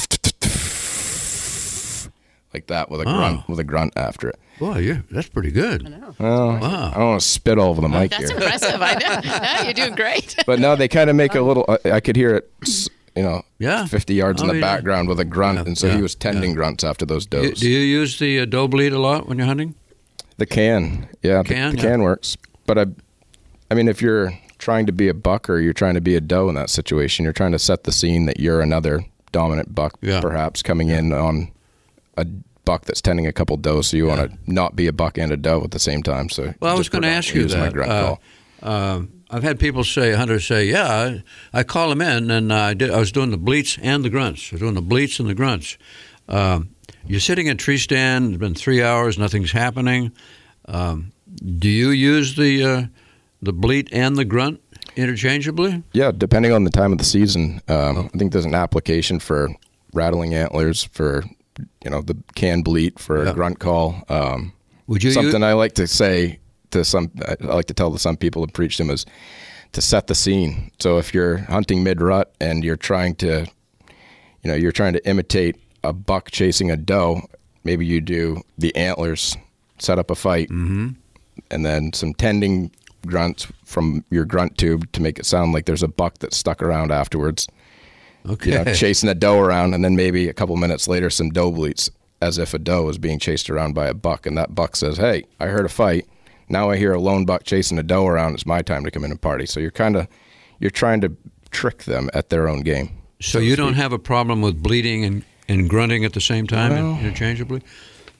like that with a Oh. grunt with a grunt after it. Boy, you that's pretty good. Well, Wow. I don't want to spit all over the mic That's here, impressive. I know. No, you're doing great. but no, they kind of make a little. I, I could hear it, s- you know, Yeah. fifty yards Oh, in the yeah. background with a grunt, Yeah, and so yeah, he was tending yeah. grunts after those You- does. do you use the uh, doe bleed a lot when you're hunting? The can, yeah, the Can, the yeah. can works. But I, I mean, if you're trying to be a buck or you're trying to be a doe in that situation, you're trying to set the scene that you're another dominant buck, Yeah. perhaps coming in on a buck that's tending a couple does. So you want to not be a buck and a doe at the same time. So Well, I was just going to ask you use my that. grunt Uh, call. um, I've had people say, hunters say, yeah, I, I call them in, and uh, I, did, I was doing the bleats and the grunts. I was doing the bleats and the grunts. Um, you're sitting in a tree stand, it's been three hours, nothing's happening. Um, do you use the uh, the bleat and the grunt interchangeably? Yeah, depending on the time of the season, um, I think there's an application for rattling antlers, for you know the can bleat, for Yeah. a grunt call. Um, Would you something u- I like to say to some, I like to tell to some people to preach them is to set the scene. So if you're hunting mid rut and you're trying to, you know, you're trying to imitate a buck chasing a doe, maybe you do the antlers, set up a fight, Mm-hmm. and then some tending grunts from your grunt tube to make it sound like there's a buck that's stuck around afterwards. Okay. You know, chasing a doe around, and then maybe a couple minutes later, some doe bleats, as if a doe is being chased around by a buck, and that buck says, "Hey, I heard a fight. Now I hear a lone buck chasing a doe around. It's my time to come in and party." So you're kind of, you're trying to trick them at their own game. So you don't have a problem with bleating and, and grunting at the same time Well- interchangeably?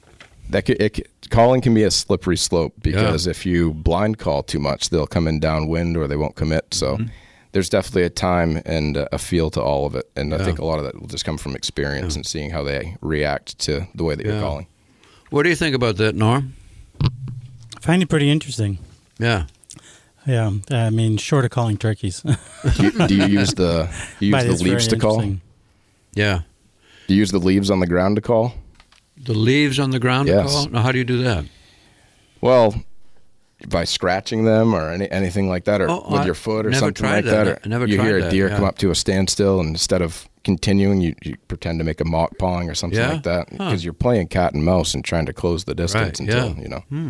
that could, it, calling can be a slippery slope because yeah. if you blind call too much, they'll come in downwind or they won't commit. So mm-hmm. there's definitely a time and a feel to all of it. And yeah. I think a lot of that will just come from experience yeah. and seeing how they react to the way that yeah. you're calling. What do you think about that, Norm? I find it pretty interesting. Yeah. Yeah. I mean, short of calling turkeys. do, you, do you use the, you use the leaves to call? Yeah. Do you use the leaves on the ground to call? The leaves on the ground yes. to call? Now, how do you do that? Well, by scratching them or any, anything like that, or oh, with I your foot or something like that. that. I never you tried hear a that, deer yeah. come up to a standstill, and instead of continuing, you, you pretend to make a mock pawing or something yeah? like that, because huh. you're playing cat and mouse and trying to close the distance right, until, yeah. you know. Hmm.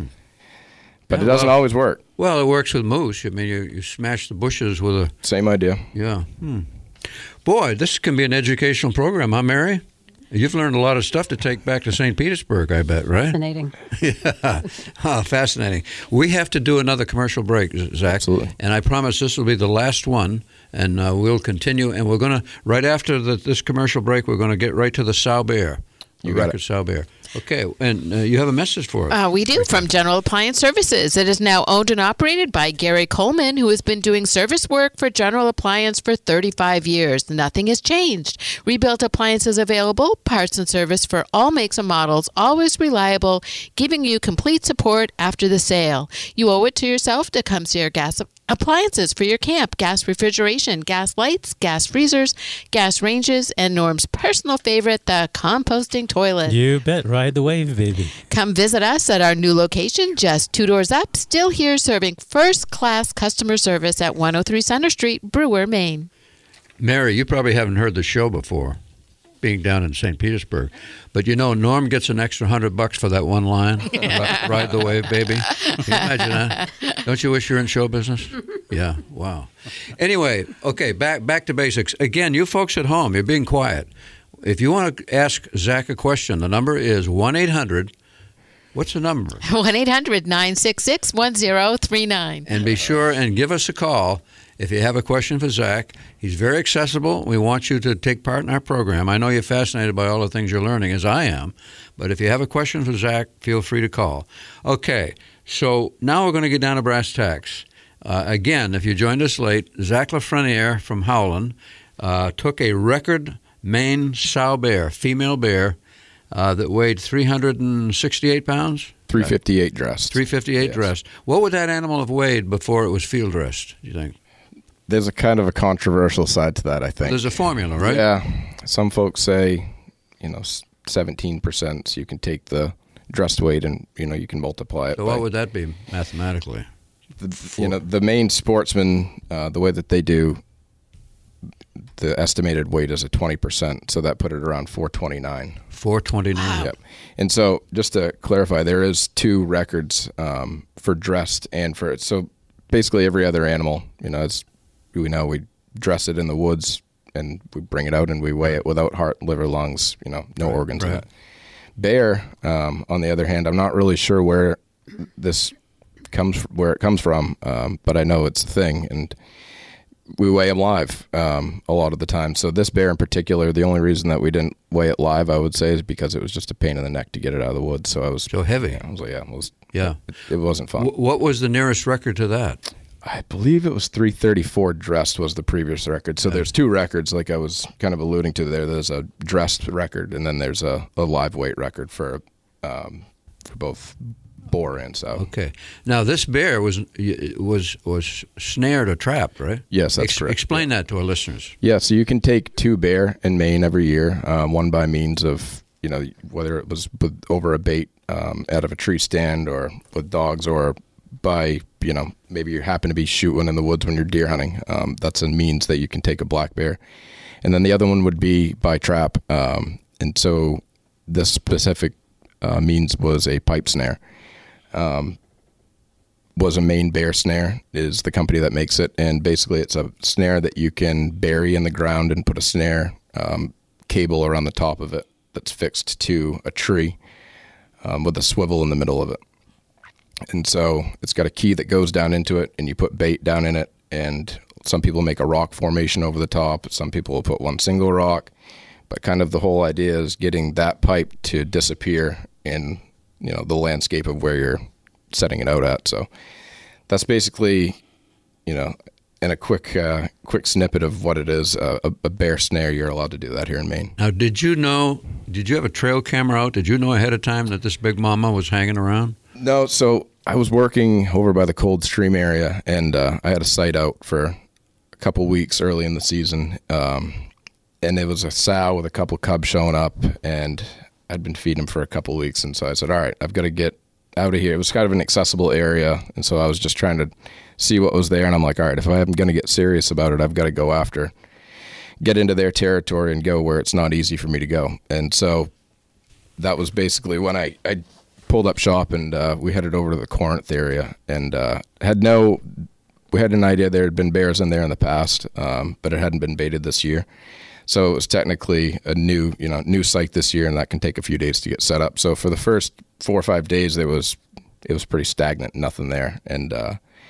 But yeah, it doesn't well, always work. Well, it works with moose. I mean, you, you smash the bushes with a... Same idea. Yeah. Hmm. Boy, this can be an educational program, huh, Mary? You've learned a lot of stuff to take back to Saint Petersburg, I bet, right? Fascinating. yeah. Oh, fascinating. We have to do another commercial break, Zach. Absolutely. And I promise this will be the last one, and uh, we'll continue. And we're going to, right after the, this commercial break, we're going to get right to the Sow Bear. The You got record it. Sow Bear. Okay, and uh, you have a message for us. Uh, we do, from General Appliance Services. It is now owned and operated by Gary Coleman, who has been doing service work for General Appliance for thirty-five years. Nothing has changed. Rebuilt appliances available, parts and service for all makes and models, always reliable, giving you complete support after the sale. You owe it to yourself to come see our gas appliances for your camp: gas refrigeration, gas lights, gas freezers, gas ranges, and Norm's personal favorite, the composting toilet. You bet. Ride the wave, baby. Come visit us at our new location, just two doors up, still here serving first-class customer service at one oh three Center Street, Brewer, Maine. Mary, you probably haven't heard the show before, being down in Saint Petersburg. But you know, Norm gets an extra hundred bucks for that one line, yeah. Ride the wave, baby. Can you imagine that? Don't you wish you were in show business? Yeah, wow. Anyway, okay, back back to basics. Again, you folks at home, you're being quiet. If you want to ask Zach a question, the number is one eight hundred, what's the number? one eight hundred nine six six one zero three nine. And be sure and give us a call if you have a question for Zach. He's very accessible. We want you to take part in our program. I know you're fascinated by all the things you're learning, as I am. But if you have a question for Zach, feel free to call. Okay, so now we're going to get down to brass tacks. Uh, again, if you joined us late, Zach Lafreniere from Howland uh, took a record Maine sow bear, female bear, uh, that weighed three hundred sixty-eight pounds? three fifty-eight dressed. three fifty-eight yes. dressed. What would that animal have weighed before it was field dressed, do you think? There's a kind of a controversial side to that, I think. There's a formula, right? Yeah. Some folks say, you know, seventeen percent, so you can take the dressed weight and, you know, you can multiply it. So by, what would that be mathematically? The, you know, the Maine sportsman, uh, the way that they do, the estimated weight is a twenty percent, so that put it around four twenty-nine. four twenty-nine. Yep. And so, just to clarify, there is two records um, for dressed and for so basically every other animal. You know, as we know, we dress it in the woods and we bring it out and we weigh it without heart, liver, lungs. You know, no right, organs right. in it. Bear, um, on the other hand, I'm not really sure where this comes where it comes from, um, but I know it's a thing and. We weigh them live um, a lot of the time. So this bear in particular, the only reason that we didn't weigh it live, I would say, is because it was just a pain in the neck to get it out of the woods. So I was so heavy. I was like, yeah, it was. Yeah, it, it wasn't fun. W- what was the nearest record to that? I believe it was three thirty-four dressed was the previous record. So there's two records, like I was kind of alluding to there. There's a dressed record, and then there's a, a live weight record for um, for both. Boar and sow. Okay. Now this bear was was was snared or trapped, right? Yes, that's Ex- correct. Explain that to our listeners. Yeah, so you can take two bear in Maine every year, um, one by means of, you know, whether it was with, over a bait um, out of a tree stand or with dogs or by, you know, maybe you happen to be shooting in the woods when you're deer hunting. Um, that's a means that you can take a black bear. And then the other one would be by trap. Um, and so this specific uh, means was a pipe snare. Um, was a Maine bear snare, is the company that makes it. And basically it's a snare that you can bury in the ground and put a snare um, cable around the top of it that's fixed to a tree um, with a swivel in the middle of it. And so it's got a key that goes down into it and you put bait down in it. And some people make a rock formation over the top. Some people will put one single rock. But kind of the whole idea is getting that pipe to disappear in you know, the landscape of where you're setting it out at. So that's basically, you know, in a quick uh, quick snippet of what it is, uh, a, a bear snare. You're allowed to do that here in Maine. Now, did you know, did you have a trail camera out? Did you know ahead of time that this big mama was hanging around? No, so I was working over by the Coldstream area, and uh, I had a site out for a couple weeks early in the season, um, and it was a sow with a couple cubs showing up, and I'd been feeding them for a couple weeks, and so I said, all right, I've got to get out of here. It was kind of an accessible area, and so I was just trying to see what was there, and I'm like, all right, if I'm going to get serious about it, I've got to go after, get into their territory and go where it's not easy for me to go. And so that was basically when I, I pulled up shop, and uh, we headed over to the Corinth area, and uh, had no, we had an idea there had been bears in there in the past, um, but it hadn't been baited this year. So it was technically a new, you know, new site this year, and that can take a few days to get set up. So for the first four or five days, there was, it was pretty stagnant, nothing there. And uh,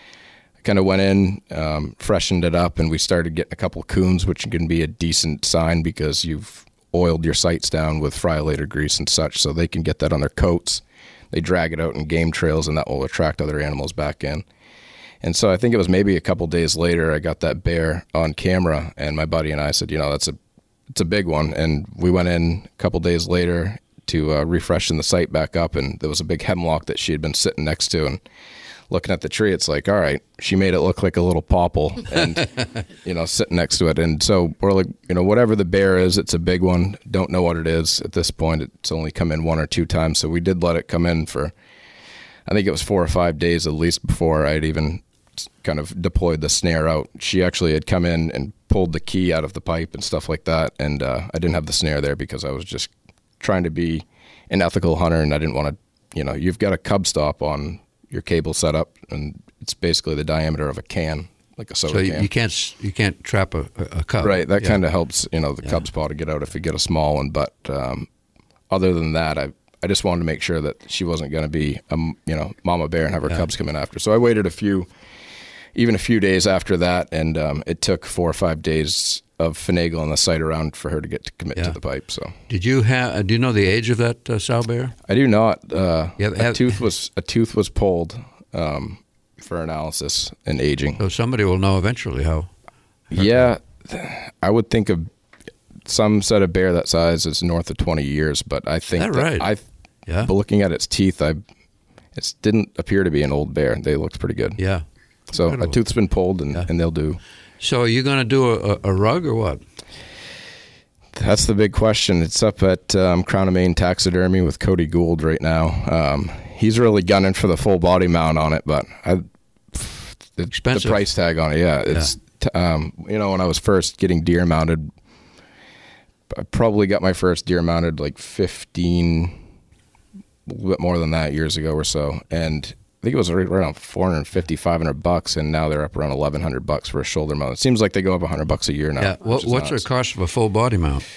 I kind of went in, um, freshened it up, and we started getting a couple of coons, which can be a decent sign because you've oiled your sights down with friolator grease and such, so they can get that on their coats. They drag it out in game trails, and that will attract other animals back in. And so I think it was maybe a couple days later, I got that bear on camera, and my buddy and I said, you know, that's a, it's a big one. And we went in a couple days later to uh, refreshen the site back up, and there was a big hemlock that she had been sitting next to, and looking at the tree, it's like, all right, she made it look like a little popple, and you know, sitting next to it. And so we're like, you know, whatever the bear is, it's a big one. Don't know what it is at this point. It's only come in one or two times, so we did let it come in for, I think it was four or five days at least before I'd even kind of deployed the snare out. She actually had come in and pulled the key out of the pipe and stuff like that, and uh, I didn't have the snare there because I was just trying to be an ethical hunter, and I didn't want to, you know, you've got a cub stop on your cable setup, and it's basically the diameter of a can, like a soda so you, can. you can't you can't trap a, a cub. Right, that yeah. kind of helps, you know, the yeah. cub spot to get out if you get a small one. But um, other than that, I I just wanted to make sure that she wasn't going to be a, you know, mama bear and have her yeah. cubs come in after. So I waited a few, even a few days after that, and um, it took four or five days of finagling the site around for her to get to commit yeah. to the pipe. So did you have? Uh, do you know the age of that uh, sow bear? I do not. Uh, have, a have, tooth was a tooth was pulled um, for analysis and aging. So somebody will know eventually how. Yeah, I would think of some set of bear that size is north of twenty years, but I think that, that right? I, yeah. But looking at its teeth, I, it didn't appear to be an old bear. They looked pretty good. Yeah. So Incredible. a tooth's been pulled, and, yeah. and they'll do. So are you going to do a, a rug or what? That's the big question. It's up at um, Crown of Maine Taxidermy with Cody Gould right now. Um, he's really gunning for the full body mount on it, but I, the, Expensive. the price tag on it, yeah. It's yeah. Um, you know, when I was first getting deer mounted, I probably got my first deer mounted like fifteen, a little bit more than that years ago or so, and I think it was right around four hundred fifty, five hundred bucks, and now they're up around eleven hundred bucks for a shoulder mount. It seems like they go up one hundred bucks a year now. Yeah. What, what's the cost of a full body mount?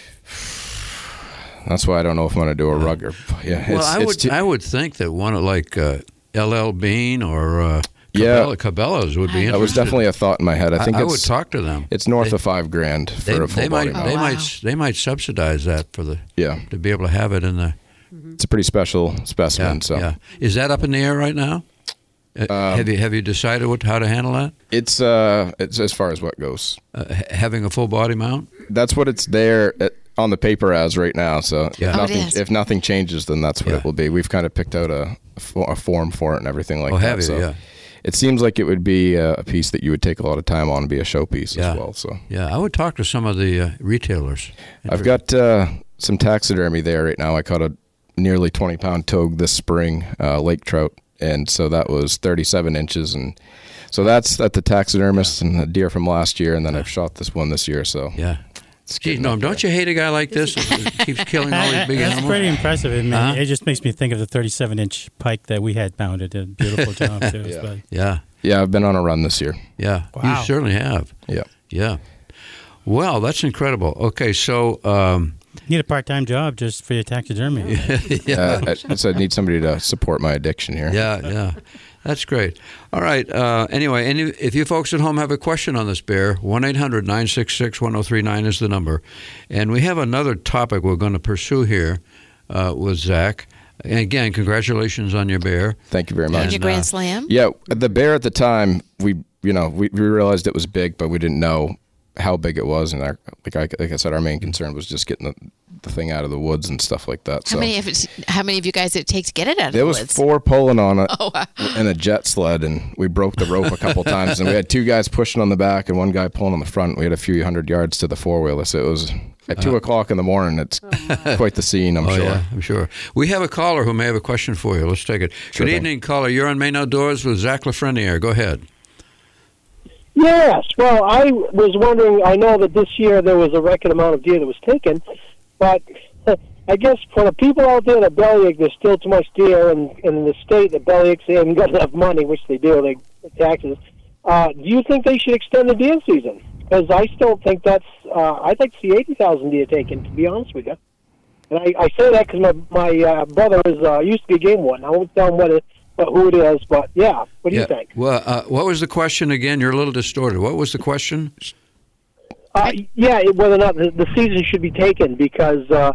That's why I don't know if I'm going to do a rug or yeah. Well, it's, I it's would too, I would think that one of like uh, L L Bean or uh, Yeah. Cabela, Cabela's would be interested. that was definitely a thought in my head. I think I, I it's, would talk to them. It's north They- of five grand for They, a full they body might mount. they Oh, wow. might they might subsidize that for the Yeah, to be able to have it in the it's a pretty special yeah, specimen. so yeah. Is that up in the air right now? Uh, Um, have you have you decided what how to handle that? it's uh, it's as far as what goes. Uh, ha- having a full body mount? That's what it's there at, on the paper as right now. So Yeah. if Oh, it nothing is. if nothing changes, then that's what Yeah. it will be. We've kind of picked out a, a fo- a form for it and everything like Oh, that. have you? so Yeah. It seems like it would be a, a piece that you would take a lot of time on and be a showpiece Yeah. as well. So Yeah, I would talk to some of the uh, retailers. I've got uh, some taxidermy there right now. I caught a nearly twenty pound togue this spring, uh, lake trout, and so that was thirty-seven inches, and so that's at the taxidermist and a deer from last year, and then I've shot this one this year. So Yeah. Gee, Norm, don't you hate a guy like this who keeps killing all these big That's animals? pretty impressive. It, ma- Huh? it just makes me think of the thirty-seven inch pike that we had mounted. A beautiful job, too. Yeah. But Yeah, yeah, I've been on a run this year. yeah. Wow. You certainly have. Yeah. Yeah. Well, that's incredible. Okay, so um, you need a part time job just for your taxidermy. Uh, I, I said I need somebody to support my addiction here. yeah, yeah. That's great. All right. Uh, anyway, any, if you folks at home have a question on this bear, one eight hundred nine six six one zero three nine is the number. And we have another topic we're going to pursue here uh, with Zach. And again, congratulations on your bear. Thank you very much. And your And, Grand uh, Slam. Yeah, the bear at the time, we you know we, we realized it was big, but we didn't know how big it was. And our, like I like I said, our main concern was just getting the, the thing out of the woods and stuff like that. How so many of it, how many of you guys did it take to get it out of there the was woods? four pulling on it Oh, wow. in a jet sled, and we broke the rope a couple times. And we had two guys pushing on the back and one guy pulling on the front. We had a few hundred yards to the four wheeler, so it was at two o'clock in the morning. It's quite the scene, I'm Oh, sure. yeah, I'm sure. We have a caller who may have a question for you. Let's take it. Sure Good thing. evening, caller. You're on Maine Outdoors with Zach Lafreniere. Go ahead. Yes. Well, I was wondering, I know that this year there was a record amount of deer that was taken, but I guess for the people out there that bellyache, there's still too much deer, and, and in the state that bellyakes they haven't got enough money, which they do, they taxes. Uh, do you think they should extend the deer season? Because I still think that's, uh, I'd like to see eighty thousand deer taken, to be honest with you. And I, I say that because my, my uh, brother is uh, used to be a game warden. I won't tell him what it, what, who it is, but yeah, what do yeah. you think? Well, uh, what was the question again? You're a little distorted. What was the question? Uh, yeah, it- whether or not the, the season should be taken because, uh,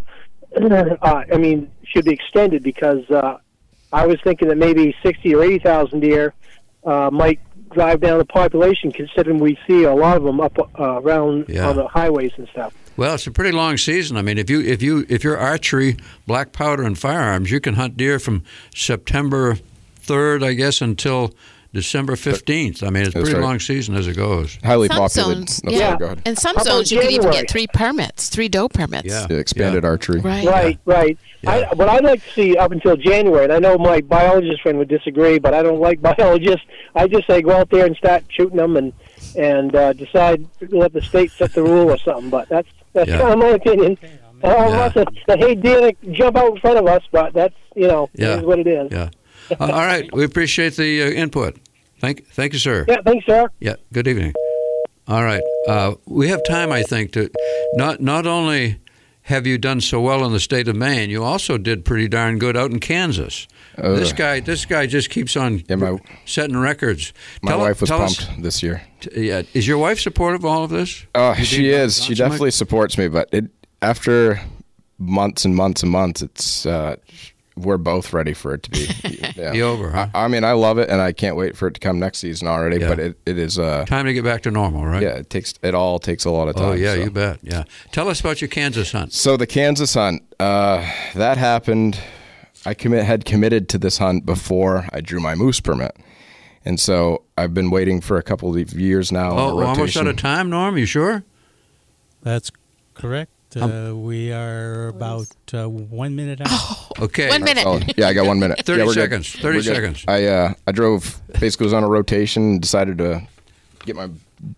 uh, I mean, should be extended because uh, I was thinking that maybe sixty or eighty thousand deer uh, might drive down the population, considering we see a lot of them up uh, around Yeah. on the highways and stuff. Well, it's a pretty long season. I mean, if you if you if you're archery, black powder, and firearms, you can hunt deer from September third, I guess, until December fifteenth. I mean, it's a That's pretty right. long season as it goes. Highly Some popular. zones, No, yeah. sorry, go ahead. In some How about zones, you can even January? get three permits, three doe permits. Yeah. The expanded archery. Right. Right, right. Yeah. I, what I'd like to see up until January, and I know my biologist friend would disagree, but I don't like biologists. I just say go out there and start shooting them and and uh, decide let the state set the rule or something. But that's that's Yeah. kind of my opinion. I don't want the, the hey deer to jump out in front of us, but that's you know Yeah. it is what it is. Yeah. Uh, all right. We appreciate the uh, input. Thank, thank you, sir. Yeah, thanks, sir. Yeah. Good evening. All right. Uh, we have time, I think, to not not only have you done so well in the state of Maine, you also did pretty darn good out in Kansas. Uh, this guy, this guy just keeps on Yeah, my- setting records. My Tell- wife was tell us- pumped this year. t- yeah, is your wife supportive of all of this? Uh, You she think is. not She so much? definitely supports me, but it after months and months and months, it's uh, we're both ready for it to be yeah. Be over, huh? I, I mean, I love it, and I can't wait for it to come next season already. Yeah. But it, it is. Uh, Time to get back to normal, right? yeah, it takes it all takes a lot of time. Oh yeah, so. you bet. Yeah. Tell us about your Kansas hunt. So the Kansas hunt, uh, that happened. I commit, had committed to this hunt before I drew my moose permit, and so I've been waiting for a couple of years now. on a Oh, we're almost rotation. out of time, Norm. You sure? That's correct. Uh, we are about uh, one minute out. Okay. One minute. Oh, yeah, I got one minute. thirty Yeah, we're good. seconds. thirty We're good. seconds. I uh, I drove basically was on a rotation, decided to get my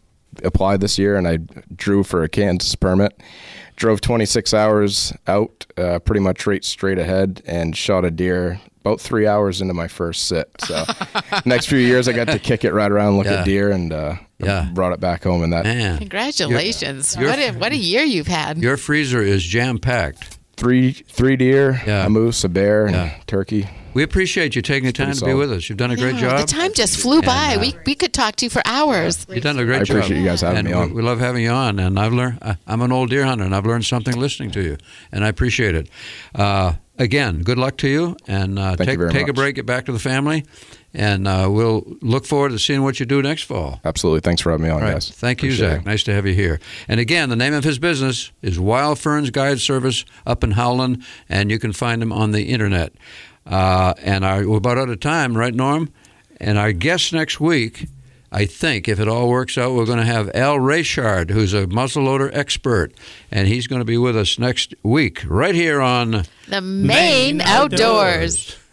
apply this year, and I drew for a Kansas permit. Drove twenty-six hours out, uh, pretty much right straight ahead, and shot a deer about three hours into my first sit. So next few years, I got to kick it right around, look Yeah. at deer, and uh, Yeah. brought it back home. And that Man, Congratulations. You're- what, a, what a year you've had. your freezer is jam packed. three three deer, Yeah. a moose, a bear, and Yeah. a turkey. We appreciate you taking the time pretty to be solid. with us. You've done a great No, job. The time just flew by. And, uh, we we could talk to you for hours. You've done a great I job. appreciate you guys having and me we, on. we love having you on. And I've learned. I- I'm an old deer hunter, and I've learned something listening to you, and I appreciate it. Uh, again, good luck to you, and uh, Thank you take very take a much. break, get back to the family, and uh, we'll look forward to seeing what you do next fall. Absolutely. Thanks for having me on, All right. guys. Thank you, Appreciate Zach. it. Nice to have you here. And again, the name of his business is Wild Ferns Guide Service up in Howland, and you can find him on the internet. Uh, and our, we're about out of time, right, Norm? And our guest next week, I think, if it all works out, we're going to have Al Rayshard, who's a muzzleloader expert, and he's going to be with us next week, right here on The Maine Outdoors.